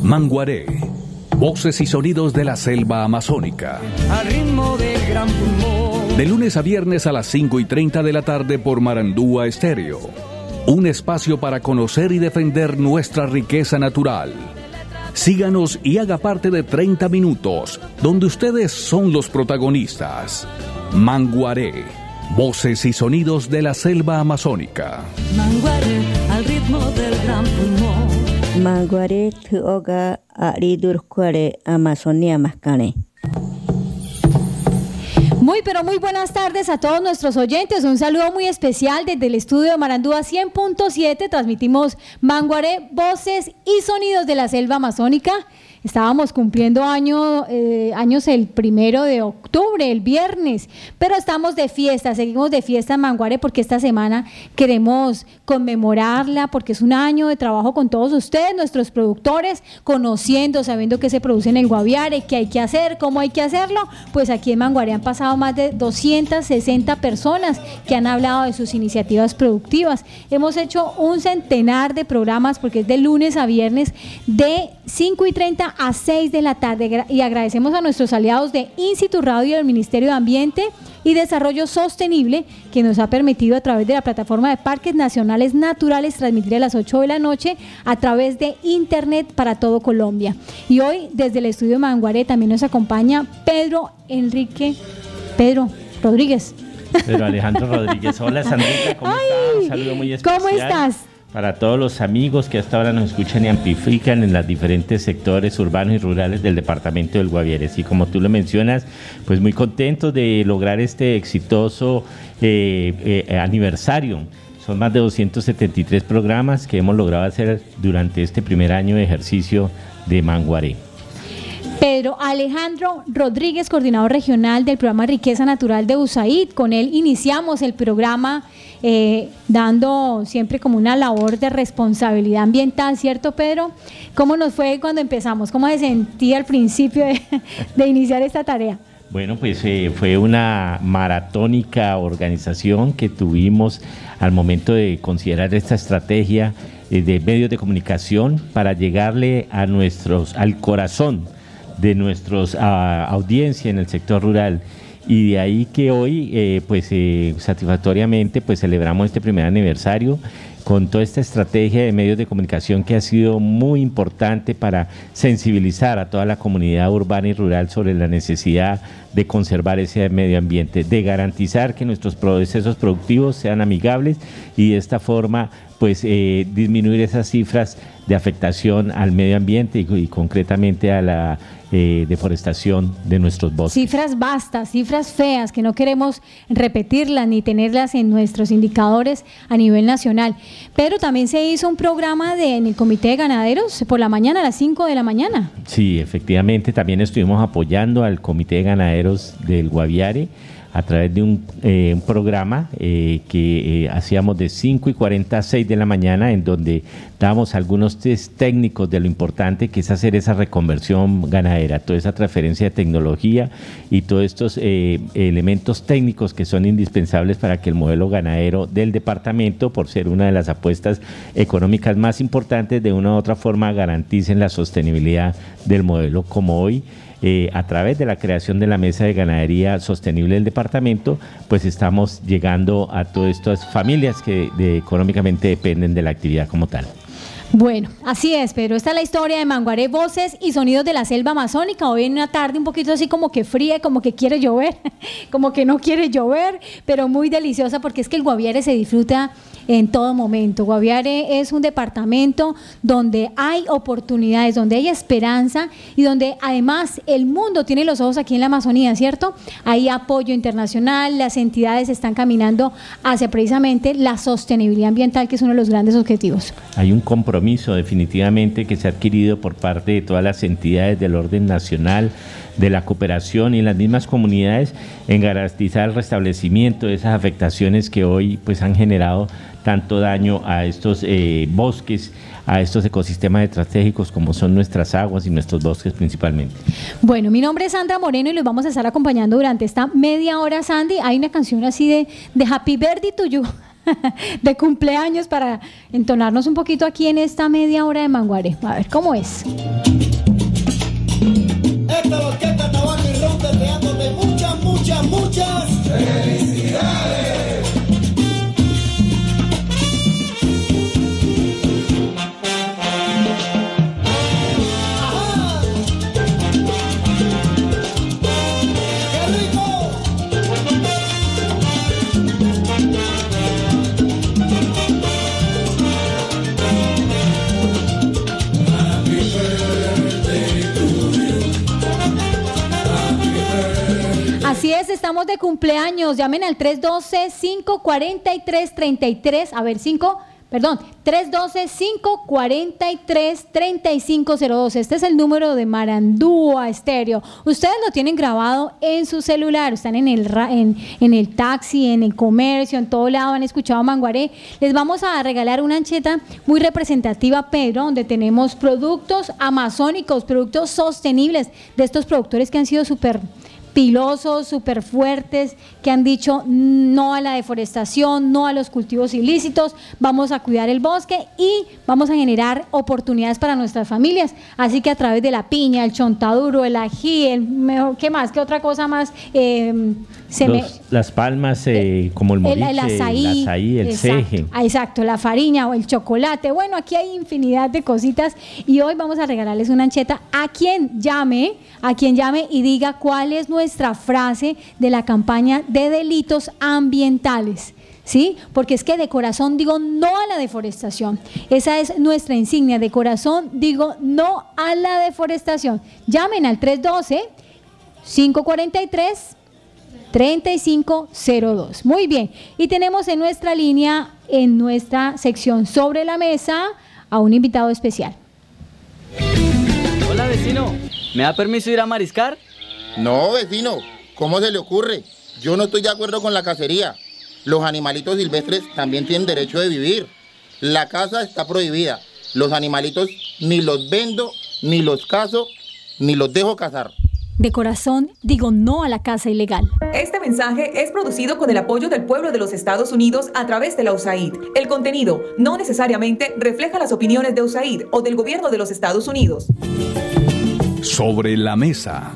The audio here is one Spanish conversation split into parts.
Manguaré, voces y sonidos de la selva amazónica. Al ritmo del gran pulmón. De lunes a viernes a las 5:30 de la tarde por Marandúa Estéreo. Un espacio para conocer y defender nuestra riqueza natural. Síganos y haga parte de 30 minutos, donde ustedes son los protagonistas. Manguaré, voces y sonidos de la selva amazónica. Manguaré, al ritmo del gran pulmón. Manguaré tuoga aridurcuare Amazonia mascane. Muy pero muy buenas tardes a todos nuestros oyentes, un saludo muy especial desde el estudio de Marandúa 100.7, transmitimos Manguaré, voces y sonidos de la selva amazónica. Estábamos cumpliendo años el 1 de octubre, el viernes, pero estamos de fiesta, seguimos de fiesta en Manguaré porque esta semana queremos conmemorarla porque es un año de trabajo con todos ustedes, nuestros productores, conociendo, sabiendo qué se produce en el Guaviare, qué hay que hacer, cómo hay que hacerlo. Pues aquí en Manguaré han pasado más de 260 personas que han hablado de sus iniciativas productivas. Hemos hecho un centenar de programas porque es de lunes a viernes de 5:30 a 6 de la tarde y agradecemos a nuestros aliados de Instituto Radio del Ministerio de Ambiente y Desarrollo Sostenible que nos ha permitido a través de la plataforma de Parques Nacionales Naturales transmitir a las 8 de la noche a través de internet para todo Colombia. Y hoy desde el estudio de Manguaré también nos acompaña Pedro Rodríguez. Pedro Alejandro Rodríguez. Hola Sandrita, ¿cómo estás? Un saludo muy especial. ¿Cómo estás? Para todos los amigos que hasta ahora nos escuchan y amplifican en los diferentes sectores urbanos y rurales del departamento del Guaviare. Así como tú lo mencionas, pues muy contentos de lograr este exitoso aniversario. Son más de 273 programas que hemos logrado hacer durante este primer año de ejercicio de Manguaré. Pedro Alejandro Rodríguez, coordinador regional del programa Riqueza Natural de USAID. Con él iniciamos el programa dando siempre como una labor de responsabilidad ambiental, ¿cierto, Pedro? ¿Cómo nos fue cuando empezamos? ¿Cómo se sentía al principio de iniciar esta tarea? Bueno, pues fue una maratónica organización que tuvimos al momento de considerar esta estrategia de medios de comunicación para llegarle al corazón de nuestros audiencia en el sector rural. Y de ahí que hoy satisfactoriamente pues celebramos este primer aniversario con toda esta estrategia de medios de comunicación que ha sido muy importante para sensibilizar a toda la comunidad urbana y rural sobre la necesidad de conservar ese medio ambiente, de garantizar que nuestros procesos productivos sean amigables y de esta forma pues disminuir esas cifras de afectación al medio ambiente y concretamente a la deforestación de nuestros bosques. Cifras vastas, cifras feas, que no queremos repetirlas ni tenerlas en nuestros indicadores a nivel nacional. Pero también se hizo un programa en el Comité de Ganaderos por la mañana, a las 5 de la mañana. Sí, efectivamente, también estuvimos apoyando al Comité de Ganaderos del Guaviare a través de un programa que hacíamos de 5:40 a 6 de la mañana, en donde dábamos algunos test técnicos de lo importante que es hacer esa reconversión ganadera, toda esa transferencia de tecnología y todos estos elementos técnicos que son indispensables para que el modelo ganadero del departamento, por ser una de las apuestas económicas más importantes, de una u otra forma garanticen la sostenibilidad del modelo, como hoy. A través de la creación de la Mesa de Ganadería Sostenible del departamento, pues estamos llegando a todas estas familias que económicamente dependen de la actividad como tal. Bueno, así es, Pedro. Esta es la historia de Manguaré, voces y sonidos de la selva amazónica. Hoy en una tarde un poquito así como que fría, como que quiere llover, como que no quiere llover, pero muy deliciosa porque es que el Guaviare se disfruta en todo momento. Guaviare es un departamento donde hay oportunidades, donde hay esperanza y donde además el mundo tiene los ojos aquí en la Amazonía, ¿cierto? Hay apoyo internacional, las entidades están caminando hacia precisamente la sostenibilidad ambiental, que es uno de los grandes objetivos. Hay un compromiso definitivamente que se ha adquirido por parte de todas las entidades del orden nacional, de la cooperación y las mismas comunidades en garantizar el restablecimiento de esas afectaciones que hoy pues han generado tanto daño a estos bosques, a estos ecosistemas estratégicos como son nuestras aguas y nuestros bosques principalmente. Bueno, mi nombre es Sandra Moreno y los vamos a estar acompañando durante esta media hora, Sandy. Hay una canción así de Happy Birthday to You. de cumpleaños para entonarnos un poquito aquí en esta media hora de Manguaré. A ver, ¿cómo es? Esta orquesta tabaco y ron deseándote muchas, muchas, muchas felicidades. Ajá. ¡Qué rico! Así es, estamos de cumpleaños. Llamen al 312-543-33, a ver, 312-543-3502. Este es el número de Marandúa Estéreo. Ustedes lo tienen grabado en su celular, están en el taxi, en el comercio, en todo lado, han escuchado Manguaré. Les vamos a regalar una ancheta muy representativa, Pedro, donde tenemos productos amazónicos, productos sostenibles de estos productores que han sido súper pilosos, súper fuertes, que han dicho no a la deforestación, no a los cultivos ilícitos, vamos a cuidar el bosque y vamos a generar oportunidades para nuestras familias. Así que a través de la piña, el chontaduro, el ají, ¿qué más? ¿Qué otra cosa más? Las palmas, como el moriche, el azaí, el ceje. Exacto, la fariña o el chocolate. Bueno, aquí hay infinidad de cositas y hoy vamos a regalarles una ancheta a quien llame y diga cuál es nuestra frase de la campaña de delitos ambientales. ¿Sí? Porque es que de corazón digo no a la deforestación. Esa es nuestra insignia, de corazón digo no a la deforestación. Llamen al 312-543-3502. Muy bien. Y tenemos en nuestra línea, en nuestra sección Sobre la Mesa, a un invitado especial. Hola, vecino. ¿Me da permiso ir a mariscar? No, vecino. ¿Cómo se le ocurre? Yo no estoy de acuerdo con la cacería. Los animalitos silvestres también tienen derecho de vivir. La caza está prohibida. Los animalitos ni los vendo, ni los cazo, ni los dejo cazar. De corazón digo no a la caza ilegal. Este mensaje es producido con el apoyo del pueblo de los Estados Unidos a través de la USAID. El contenido no necesariamente refleja las opiniones de USAID o del gobierno de los Estados Unidos. Sobre la mesa.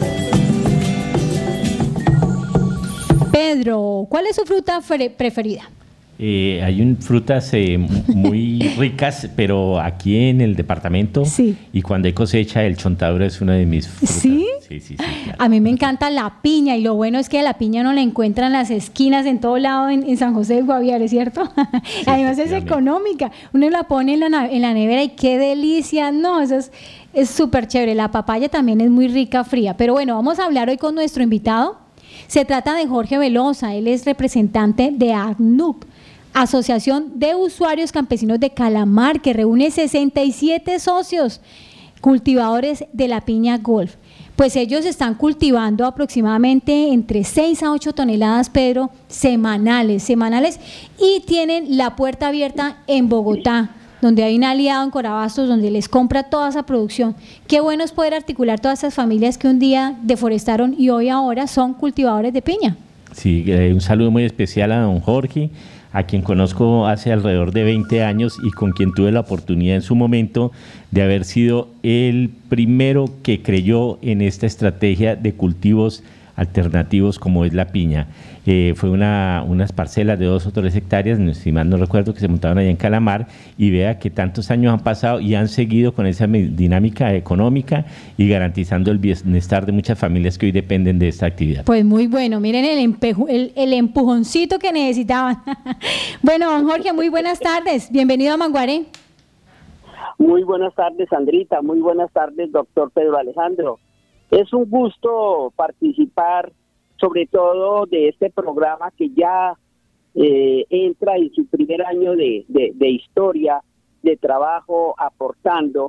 Pedro, ¿cuál es su fruta preferida? Hay frutas muy ricas, pero aquí en el departamento, sí. Y cuando hay cosecha, el chontaduro es una de mis frutas. ¿Sí? Sí, claro. A mí me encanta la piña, y lo bueno es que la piña no la encuentran en las esquinas, en todo lado, en San José de Guaviare, ¿cierto? Sí, además es económica. Uno la pone en la nevera y qué delicia. No, eso es súper chévere. La papaya también es muy rica, fría. Pero bueno, vamos a hablar hoy con nuestro invitado. Se trata de Jorge Velosa. Él es representante de ACNUC, Asociación de Usuarios Campesinos de Calamar, que reúne 67 socios cultivadores de la piña Golf. Pues ellos están cultivando aproximadamente entre 6 a 8 toneladas, Pedro, semanales, y tienen la puerta abierta en Bogotá, donde hay un aliado en Corabastos, donde les compra toda esa producción. Qué bueno es poder articular todas esas familias que un día deforestaron y hoy ahora son cultivadores de piña. Sí, un saludo muy especial a don Jorge, a quien conozco hace alrededor de 20 años y con quien tuve la oportunidad en su momento de haber sido el primero que creyó en esta estrategia de cultivos alternativos como es la piña. Fue unas parcelas de 2 o 3 hectáreas, si mal no recuerdo, que se montaron allá en Calamar, y vea que tantos años han pasado y han seguido con esa dinámica económica y garantizando el bienestar de muchas familias que hoy dependen de esta actividad. Pues muy bueno, miren el empujoncito que necesitaban. Bueno, don Jorge, muy buenas tardes, bienvenido a Manguaré. Muy buenas tardes, Sandrita, muy buenas tardes, doctor Pedro Alejandro. Es un gusto participar, sobre todo de este programa que ya entra en su primer año de historia, de trabajo, aportando.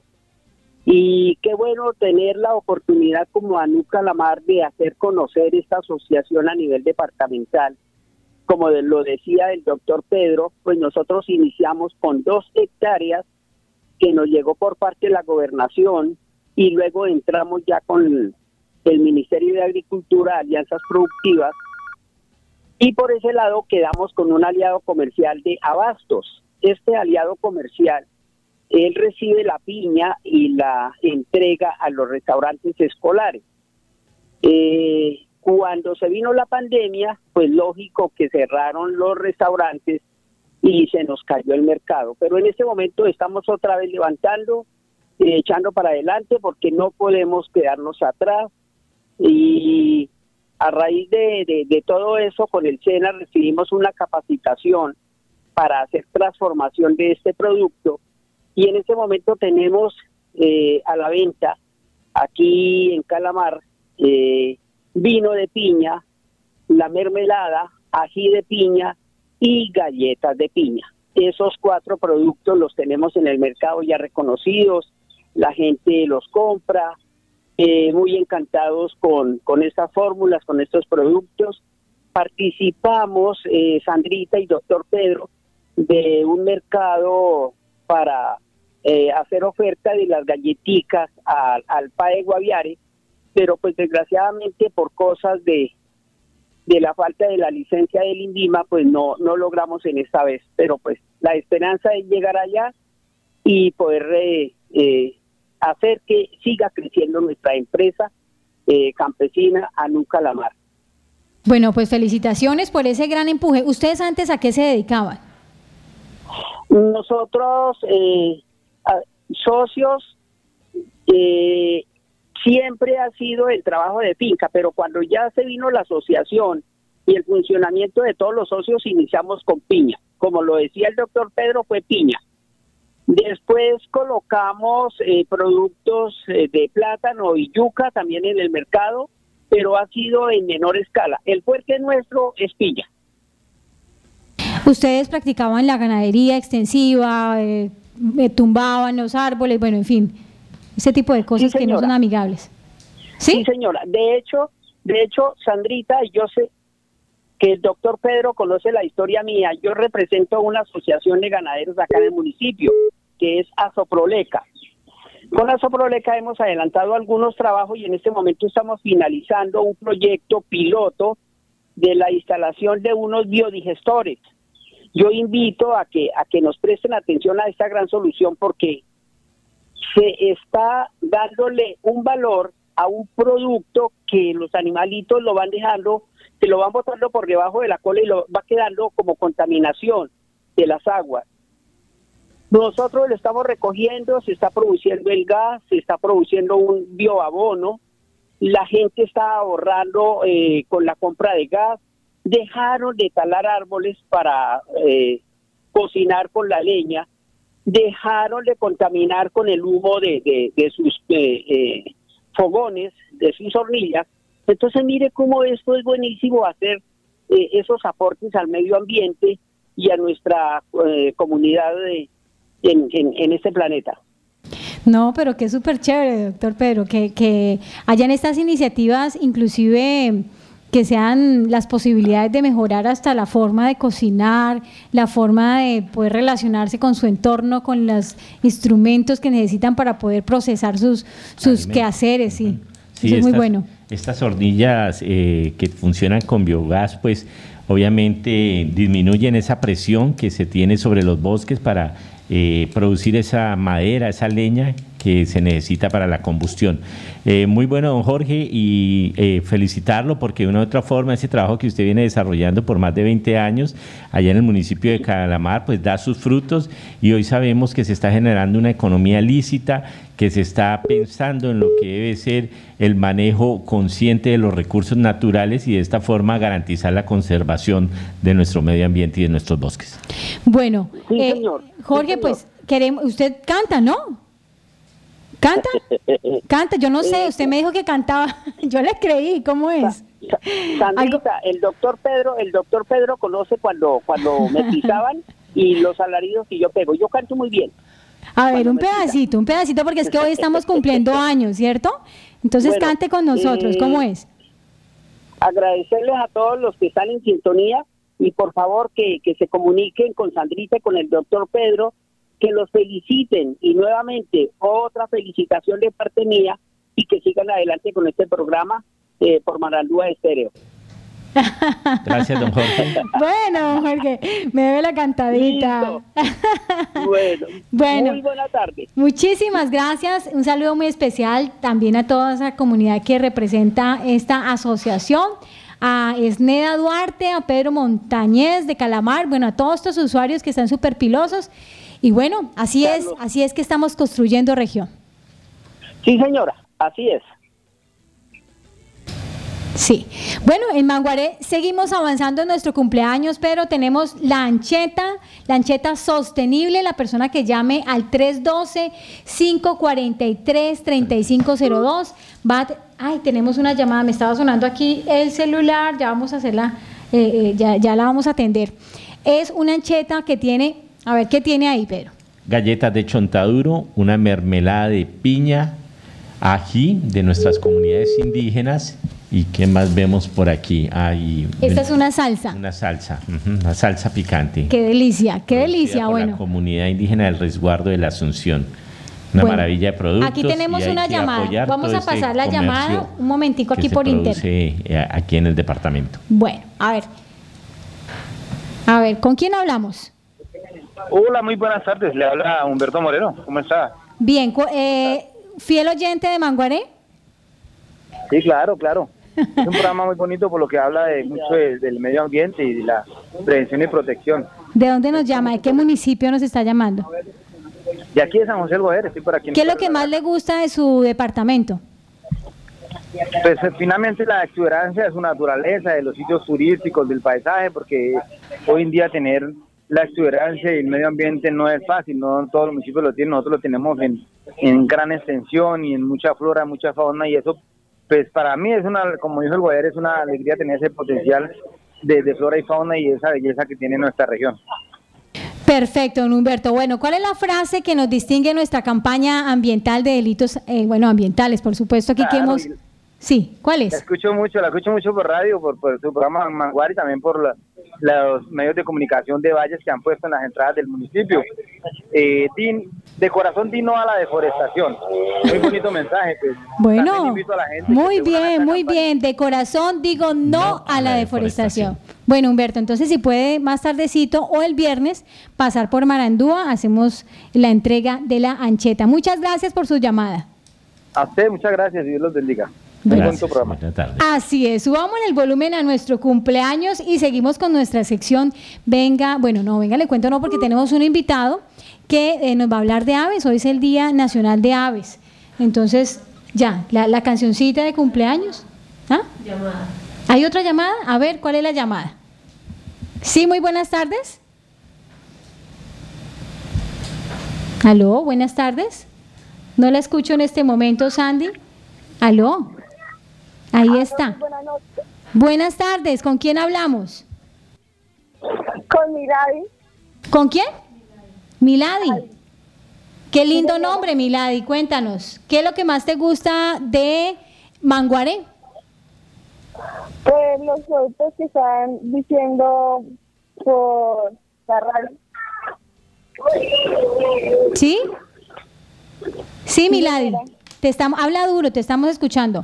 Y qué bueno tener la oportunidad como ACNUC Calamar de hacer conocer esta asociación a nivel departamental. Como lo decía el doctor Pedro, pues nosotros iniciamos con 2 hectáreas que nos llegó por parte de la gobernación, y luego entramos ya con el Ministerio de Agricultura, Alianzas Productivas, Y por ese lado quedamos con un aliado comercial de Abastos. Este aliado comercial, él recibe la piña y la entrega a los restaurantes escolares. Cuando se vino la pandemia, pues lógico que cerraron los restaurantes y se nos cayó el mercado. Pero en este momento estamos otra vez levantando, echando para adelante, porque no podemos quedarnos atrás. Y a raíz de todo eso, con el SENA recibimos una capacitación para hacer transformación de este producto, y en este momento tenemos a la venta aquí en Calamar vino de piña, la mermelada, ají de piña y galletas de piña. Esos 4 productos los tenemos en el mercado ya reconocidos, la gente los compra, muy encantados con estas fórmulas, con estos productos. Participamos, Sandrita y doctor Pedro, de un mercado para hacer oferta de las galletitas al PAE Guaviare, pero pues desgraciadamente por cosas de la falta de la licencia del INVIMA, pues no logramos en esta vez, pero pues la esperanza es llegar allá y poder hacer que siga creciendo nuestra empresa campesina Anú Calamar. Bueno, pues felicitaciones por ese gran empuje. ¿Ustedes antes a qué se dedicaban? Nosotros, socios, siempre ha sido el trabajo de finca, pero cuando ya se vino la asociación y el funcionamiento de todos los socios, iniciamos con piña. Como lo decía el doctor Pedro, fue piña. Después colocamos productos de plátano y yuca también en el mercado, pero ha sido en menor escala. El fuerte nuestro es piña. Ustedes practicaban la ganadería extensiva, tumbaban los árboles, bueno, en fin, ese tipo de cosas que no son amigables. ¿Sí? Sí, señora. De hecho, Sandrita, yo sé que el doctor Pedro conoce la historia mía. Yo represento una asociación de ganaderos acá en el municipio, que es Asoproleca. Con Asoproleca hemos adelantado algunos trabajos y en este momento estamos finalizando un proyecto piloto de la instalación de unos biodigestores. Yo invito a que nos presten atención a esta gran solución, porque se está dándole un valor a un producto que los animalitos lo van dejando, que lo van botando por debajo de la cola y lo va quedando como contaminación de las aguas. Nosotros lo estamos recogiendo, se está produciendo el gas, se está produciendo un bioabono, la gente está ahorrando con la compra de gas, dejaron de talar árboles para cocinar con la leña, dejaron de contaminar con el humo de sus fogones, de sus hornillas. Entonces mire cómo esto es buenísimo, hacer esos aportes al medio ambiente y a nuestra comunidad en este planeta. No, pero que es súper chévere, doctor Pedro, que hayan estas iniciativas, inclusive que sean las posibilidades de mejorar hasta la forma de cocinar, la forma de poder relacionarse con su entorno, con los instrumentos que necesitan para poder procesar sus quehaceres, sí. Sí, eso es muy bueno. Estas hornillas que funcionan con biogás, pues obviamente disminuyen esa presión que se tiene sobre los bosques para producir esa madera, esa leña que se necesita para la combustión. Muy bueno, don Jorge, y felicitarlo porque de una u otra forma ese trabajo que usted viene desarrollando por más de 20 años allá en el municipio de Calamar, pues da sus frutos y hoy sabemos que se está generando una economía lícita, que se está pensando en lo que debe ser el manejo consciente de los recursos naturales y de esta forma garantizar la conservación de nuestro medio ambiente y de nuestros bosques. Bueno, sí, señor. Jorge, sí, señor. pues usted canta, ¿no? ¿Canta? Canta, yo no sé, usted me dijo que cantaba, yo le creí, ¿cómo es? Sandrita, el doctor Pedro conoce cuando me pisaban y los alaridos que yo pego. Yo canto muy bien. A ver, un pedacito, porque es que hoy estamos cumpliendo años, ¿cierto? Entonces bueno, cante con nosotros, ¿cómo es? Agradecerles a todos los que están en sintonía y por favor que se comuniquen con Sandrita y con el doctor Pedro, que los feliciten y nuevamente otra felicitación de parte mía y que sigan adelante con este programa por Marandúa Estéreo. Gracias, don Jorge. Bueno, Jorge, me debe la cantadita. Bueno, muy buena tarde. Muchísimas gracias. Un saludo muy especial también a toda esa comunidad que representa esta asociación. A Esneda Duarte, a Pedro Montañez de Calamar, bueno, a todos estos usuarios que están súper pilosos. Y bueno, así es que estamos construyendo región. Sí, señora, así es. Sí. Bueno, en Manguaré seguimos avanzando en nuestro cumpleaños, pero tenemos la ancheta sostenible. La persona que llame al 312-543-3502 tenemos una llamada, me estaba sonando aquí el celular, ya vamos a hacerla, ya la vamos a atender. Es una ancheta que tiene, a ver, ¿qué tiene ahí, Pedro? Galletas de chontaduro, una mermelada de piña, ají de nuestras comunidades indígenas. ¿Y qué más vemos por aquí? Esta es una salsa. Una salsa picante. Qué delicia, bueno. La comunidad indígena del resguardo de la Asunción. Una maravilla de productos. Aquí tenemos una llamada. Vamos a pasar la llamada un momentico aquí por internet. Aquí en el departamento. Bueno, a ver, ¿con quién hablamos? Hola, muy buenas tardes. Le habla Humberto Moreno. ¿Cómo está? Bien, fiel oyente de Manguaré. Sí, claro. Es un programa muy bonito por lo que habla mucho del medio ambiente y de la prevención y protección. ¿De dónde nos llama? ¿De qué municipio nos está llamando? De aquí de San José del Guaviare, estoy por aquí. ¿Qué es lo que más le gusta de su departamento? Pues finalmente la exuberancia de su naturaleza, de los sitios turísticos, del paisaje, porque hoy en día tener la exuberancia y el medio ambiente no es fácil, no todos los municipios lo tienen, nosotros lo tenemos en gran extensión y en mucha flora, mucha fauna, y eso pues para mí es como dijo el Guaviare, es una alegría tener ese potencial de flora y fauna y esa belleza que tiene nuestra región. Perfecto, don Humberto. Bueno, ¿cuál es la frase que nos distingue en nuestra campaña ambiental de delitos, ambientales, por supuesto, aquí que hemos... Sí, ¿cuál es? La escucho mucho por radio, por su programa Manguaré y también por los medios de comunicación de valles que han puesto en las entradas del municipio. De corazón, di no a la deforestación. Muy bonito mensaje. Pues. Bueno, invito a la gente muy bien. De corazón digo no a la deforestación. Bueno, Humberto, entonces si puede más tardecito o el viernes pasar por Marandúa, hacemos la entrega de la ancheta. Muchas gracias por su llamada. A usted, muchas gracias. Dios los bendiga. Gracias, así es, subamos el volumen a nuestro cumpleaños y seguimos con nuestra sección. Venga, le cuento no, porque tenemos un invitado que nos va a hablar de aves. Hoy es el Día Nacional de Aves. Entonces, la cancioncita de cumpleaños. Llamada. ¿Hay otra llamada? A ver, ¿cuál es la llamada? Sí, muy buenas tardes. ¿Aló? Buenas tardes. No la escucho en este momento, Sandy. ¿Aló? Ahí está. Buenas noches. Buenas tardes. ¿Con quién hablamos? Con Milady. ¿Con quién? Milady. Qué lindo nombre, Milady. Cuéntanos, ¿qué es lo que más te gusta de Manguaré? Los productos que están diciendo por la radio. ¿Sí? Sí, Milady. Habla duro, te estamos escuchando.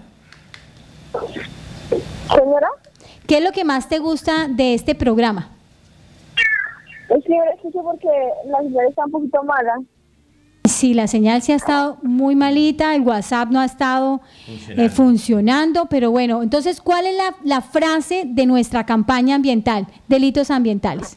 Señora. ¿Qué es lo que más te gusta de este programa? Es que yo lo escucho porque la señal está un poquito mala. Sí, la señal sí ha estado muy malita, el WhatsApp no ha estado funcionando, pero bueno, entonces, ¿cuál es la frase de nuestra campaña ambiental, delitos ambientales?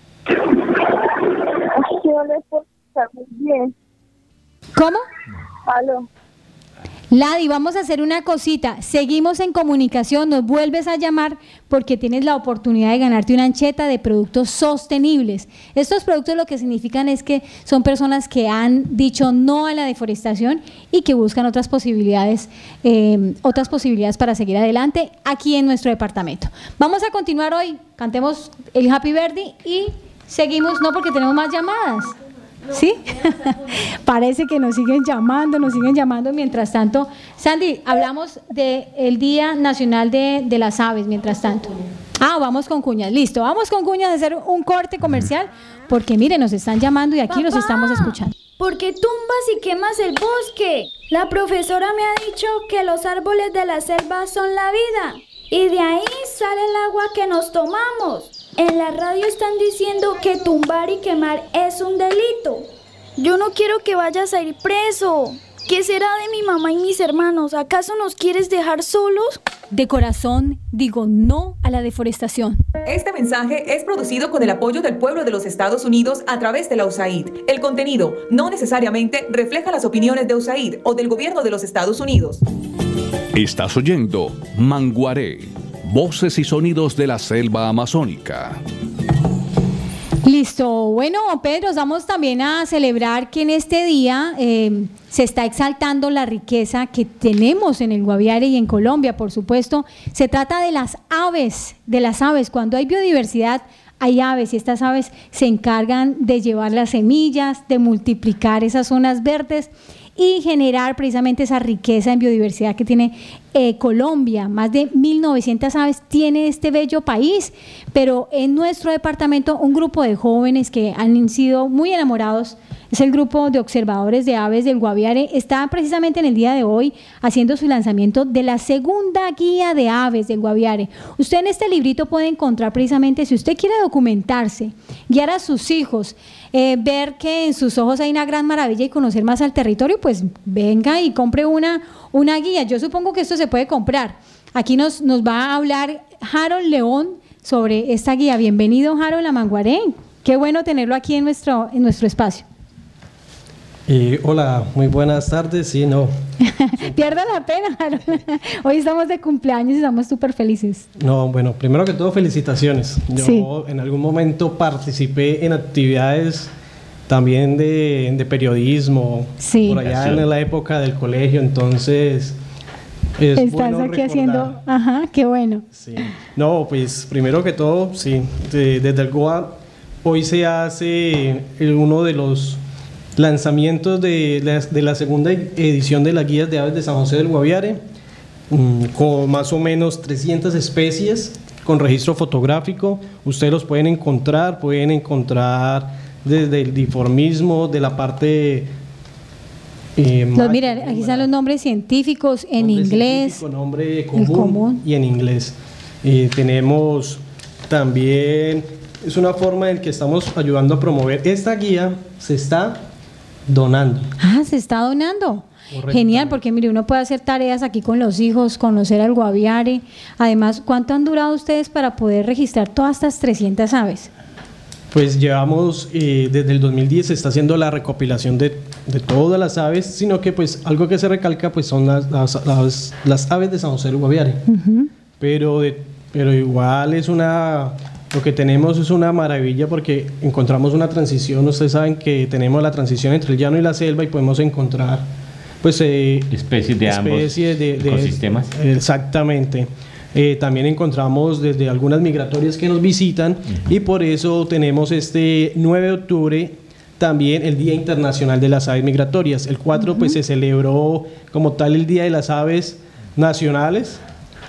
Yo le puedo escuchar muy bien. ¿Cómo? Aló. Ladi, vamos a hacer una cosita, seguimos en comunicación, nos vuelves a llamar porque tienes la oportunidad de ganarte una ancheta de productos sostenibles. Estos productos lo que significan es que son personas que han dicho no a la deforestación y que buscan otras posibilidades para seguir adelante aquí en nuestro departamento. Vamos a continuar hoy, cantemos el Happy Birthday y seguimos, no porque tenemos más llamadas. ¿Sí? Parece que nos siguen llamando mientras tanto. Sandy, hablamos del Día Nacional de las Aves mientras tanto. Vamos con cuñas, listo, vamos con cuñas a hacer un corte comercial porque mire, nos están llamando y aquí los estamos escuchando. ¿Por qué tumbas y quemas el bosque? La profesora me ha dicho que los árboles de la selva son la vida y de ahí sale el agua que nos tomamos? En la radio están diciendo que tumbar y quemar es un delito. Yo no quiero que vayas a ir preso. ¿Qué será de mi mamá y mis hermanos? ¿Acaso nos quieres dejar solos? De corazón digo no a la deforestación. Este mensaje es producido con el apoyo del pueblo de los Estados Unidos a través de la USAID. El contenido no necesariamente refleja las opiniones de USAID o del gobierno de los Estados Unidos. Estás oyendo Manguaré, voces y sonidos de la selva amazónica. Listo, bueno Pedro, vamos también a celebrar que en este día se está exaltando la riqueza que tenemos en el Guaviare y en Colombia, por supuesto. Se trata de las aves, cuando hay biodiversidad hay aves y estas aves se encargan de llevar las semillas, de multiplicar esas zonas verdes y generar precisamente esa riqueza en biodiversidad que tiene Colombia. Más de 1.900 aves tiene este bello país, pero en nuestro departamento un grupo de jóvenes que han sido muy enamorados, es el grupo de observadores de aves del Guaviare, está precisamente en el día de hoy haciendo su lanzamiento de la segunda guía de aves del Guaviare. Usted en este librito puede encontrar precisamente, si usted quiere documentarse, guiar a sus hijos, ver que en sus ojos hay una gran maravilla y conocer más al territorio, pues venga y compre una guía. Yo supongo que esto se puede comprar. Aquí nos va a hablar Harold León sobre esta guía. Bienvenido, Harold, a Manguaré. Qué bueno tenerlo aquí en nuestro espacio. Hola, muy buenas tardes. Sí, no. Pierda la pena, Harold. Hoy estamos de cumpleaños y estamos súper felices. No, bueno, primero que todo, felicitaciones. Yo en algún momento participé en actividades también de periodismo, por allá en la época del colegio, entonces es estás bueno aquí recordar. haciendo, qué bueno. Sí. No, pues primero que todo, sí, desde el GOA hoy se hace uno de los lanzamientos de la segunda edición de las guías de aves de San José del Guaviare, con más o menos 300 especies con registro fotográfico. Ustedes los pueden encontrar desde el dimorfismo, de la parte Mira, aquí están los nombres científicos en inglés, nombre común y en inglés. Tenemos también, es una forma en que estamos ayudando a promover. Esta guía se está donando. Se está donando. Genial, porque mire, uno puede hacer tareas aquí con los hijos, conocer al Guaviare. Además, ¿cuánto han durado ustedes para poder registrar todas estas 300 aves? Pues llevamos, desde el 2010 se está haciendo la recopilación de todas las aves, sino que pues algo que se recalca pues son las aves de San José del Guaviare. Pero igual lo que tenemos es una maravilla porque encontramos una transición. Ustedes saben que tenemos la transición entre el llano y la selva y podemos encontrar pues especies de ambos ecosistemas. Exactamente. También encontramos desde algunas migratorias que nos visitan y por eso tenemos este 9 de octubre también el Día Internacional de las Aves Migratorias. El 4 pues se celebró como tal el Día de las Aves Nacionales.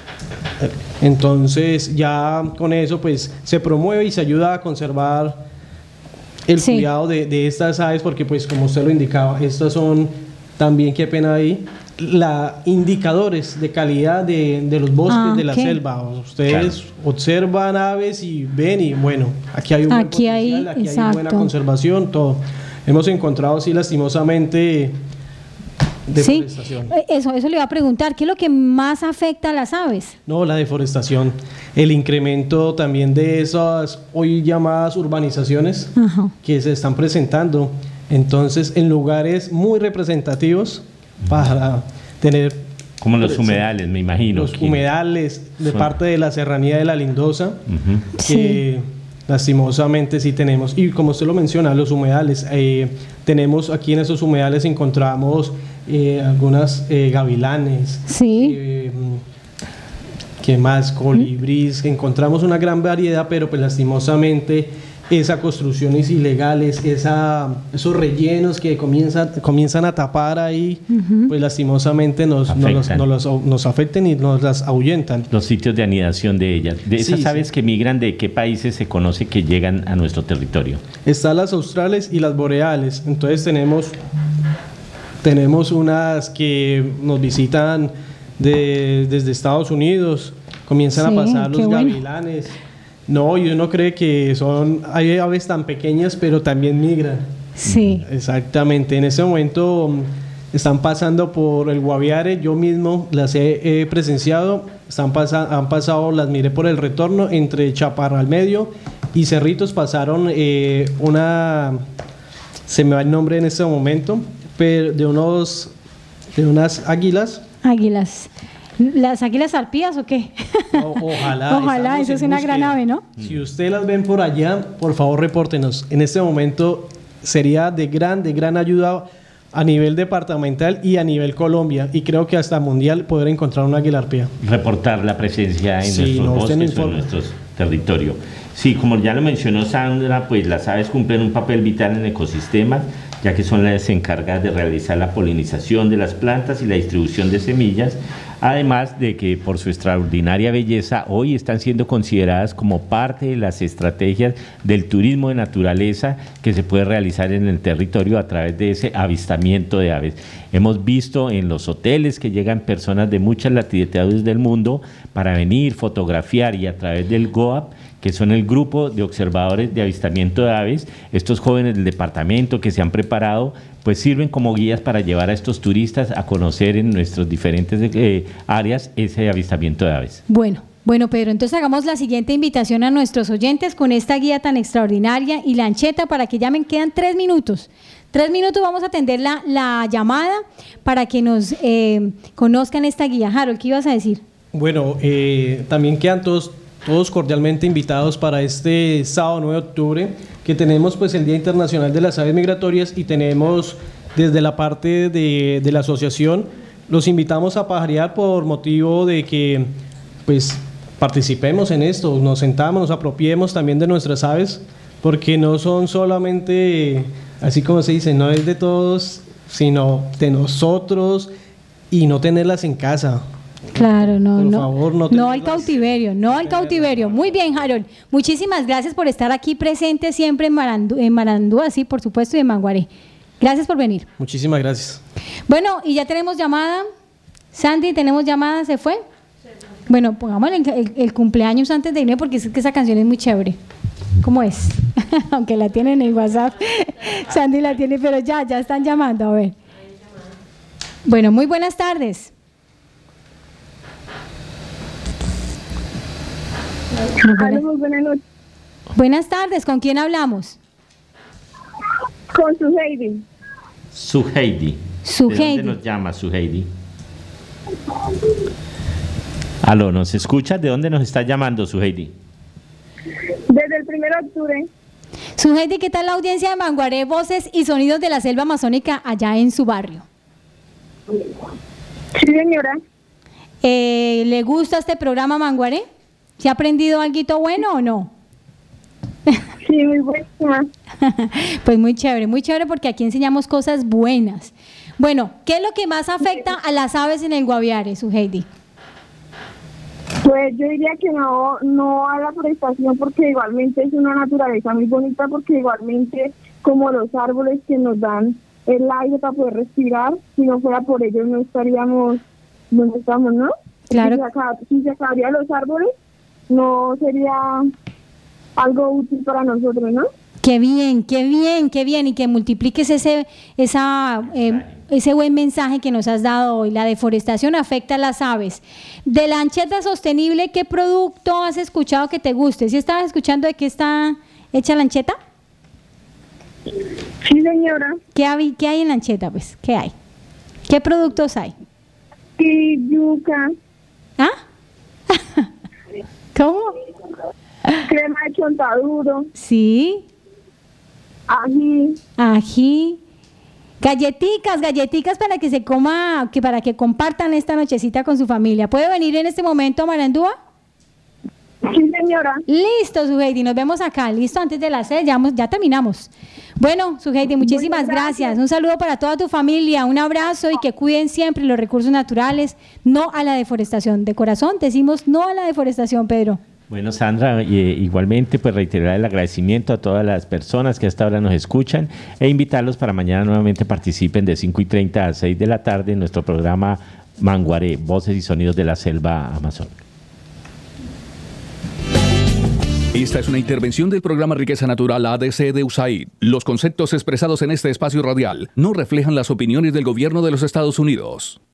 Entonces ya con eso pues se promueve y se ayuda a conservar el cuidado de estas aves, porque pues como usted lo indicaba, estas son también, qué pena ahí, indicadores de calidad de los bosques de la selva. Ustedes observan aves y ven y bueno, aquí hay un buen potencial, aquí hay buena conservación, todo. Hemos encontrado sí lastimosamente deforestación. Eso le iba a preguntar, ¿qué es lo que más afecta a las aves? No, la deforestación, el incremento también de esas hoy llamadas urbanizaciones que se están presentando. Entonces, en lugares muy representativos para tener... Como los humedales, me imagino. Los humedales de parte de la serranía de la Lindosa, que lastimosamente sí tenemos. Y como usted lo menciona, los humedales, tenemos aquí en esos humedales encontramos algunas gavilanes, ¿qué más? Colibríes, encontramos una gran variedad, pero pues lastimosamente esas construcciones ilegales, esos rellenos que comienzan a tapar ahí, pues lastimosamente nos afectan y nos las ahuyentan. Los sitios de anidación de ellas. De esas aves que migran, ¿de qué países se conoce que llegan a nuestro territorio? Están las australes y las boreales. Entonces tenemos unas que nos visitan desde Estados Unidos, comienzan Sí, a pasar qué los bueno. gavilanes. No, y uno cree que hay aves tan pequeñas, pero también migran. Sí. Exactamente. En ese momento están pasando por el Guaviare. Yo mismo las he presenciado. Han pasado, las miré por el retorno entre Chaparral Medio y Cerritos. Pasaron se me va el nombre en este momento, pero de unas águilas. Águilas. ¿Las águilas arpías o qué? Ojalá. Ojalá, estamos eso es en una búsqueda. gran ave, ¿no? Si ustedes las ven por allá, por favor repórtenos. En este momento sería de gran ayuda a nivel departamental y a nivel Colombia, y creo que hasta mundial poder encontrar una águila arpía. Reportar la presencia en Sí, nuestros no, usted no bosques o en informa. nuestro territorio. Sí, como ya lo mencionó Sandra, pues las aves cumplen un papel vital en el ecosistema, ya que son las encargadas de realizar la polinización de las plantas y la distribución de semillas, además de que por su extraordinaria belleza hoy están siendo consideradas como parte de las estrategias del turismo de naturaleza que se puede realizar en el territorio a través de ese avistamiento de aves. Hemos visto en los hoteles que llegan personas de muchas latitudes del mundo para venir, fotografiar, y a través del GOAP, que son el grupo de observadores de avistamiento de aves, estos jóvenes del departamento que se han preparado, pues sirven como guías para llevar a estos turistas a conocer en nuestras diferentes áreas ese avistamiento de aves. Bueno, Pedro, entonces hagamos la siguiente invitación a nuestros oyentes con esta guía tan extraordinaria y lancheta para que llamen. Quedan 3 minutos. 3 minutos, vamos a atender la llamada para que nos conozcan esta guía. Harold, ¿qué ibas a decir? Bueno, también quedan todos cordialmente invitados para este sábado 9 de octubre, que tenemos pues el Día Internacional de las Aves Migratorias, y tenemos desde la parte de la asociación, los invitamos a pajarear por motivo de que pues participemos en esto, nos sentamos, nos apropiemos también de nuestras aves, porque no son solamente, así como se dice, no es de todos, sino de nosotros, y no tenerlas en casa. Claro, Por favor, no al cautiverio, no al cautiverio. Muy bien, Harold. Muchísimas gracias por estar aquí presente siempre en Marandúa, sí, por supuesto, y en Manguaré. Gracias por venir. Muchísimas gracias. Bueno, y ya tenemos llamada. Sandy, ¿tenemos llamada? ¿Se fue? Bueno, pongámosle el cumpleaños antes de irme, porque es que esa canción es muy chévere. ¿Cómo es? Aunque la tienen en el WhatsApp. Sandy la tiene, pero ya están llamando, a ver. Bueno, muy buenas tardes. Muy buenas noches. Buenas tardes, ¿con quién hablamos? Con Suheidi. Suheidi. Suheidi. ¿De dónde nos llama Suheidi? Aló, ¿nos escuchas? ¿De dónde nos está llamando Suheidi? Desde el 1 de octubre. Suheidi, ¿qué tal la audiencia de Manguaré, voces y sonidos de la selva amazónica allá en su barrio? Sí, señora. ¿Le gusta este programa Manguaré? ¿Se ha aprendido algo bueno o no? Sí, muy buenísima. Pues muy chévere, porque aquí enseñamos cosas buenas. Bueno, ¿qué es lo que más afecta a las aves en el Guaviare, Suheidi? Pues yo diría que no a la forestación, porque igualmente es una naturaleza muy bonita, porque igualmente como los árboles que nos dan el aire para poder respirar, si no fuera por ellos no estaríamos donde estamos, ¿no? Claro. Si se acabarían los árboles, no sería algo útil para nosotros, ¿no? Qué bien, y que multipliques ese buen mensaje que nos has dado hoy. La deforestación afecta a las aves. De la lancheta sostenible, ¿qué producto has escuchado que te guste? ¿Sí estabas escuchando de qué está hecha la lancheta? Sí, señora. ¿Qué hay en la lancheta, pues? ¿Qué hay? ¿Qué productos hay? Sí, yuca. ¿Ah? ¿Cómo? Crema de chontaduro. Sí. Ají. Galletitas para que se coma, para que compartan esta nochecita con su familia. ¿Puede venir en este momento a Marandúa? Sí, señora. Listo, Suheidi, nos vemos acá. Listo, antes de las 6, ya terminamos. Bueno, Suheidi, muchísimas gracias. Un saludo para toda tu familia, un abrazo y que cuiden siempre los recursos naturales, no a la deforestación. De corazón decimos no a la deforestación, Pedro. Bueno, Sandra, igualmente pues reiterar el agradecimiento a todas las personas que hasta ahora nos escuchan e invitarlos para mañana nuevamente participen de 5:30 a 6 de la tarde en nuestro programa Manguaré, Voces y Sonidos de la Selva Amazónica. Esta es una intervención del programa Riqueza Natural ADC de USAID. Los conceptos expresados en este espacio radial no reflejan las opiniones del gobierno de los Estados Unidos.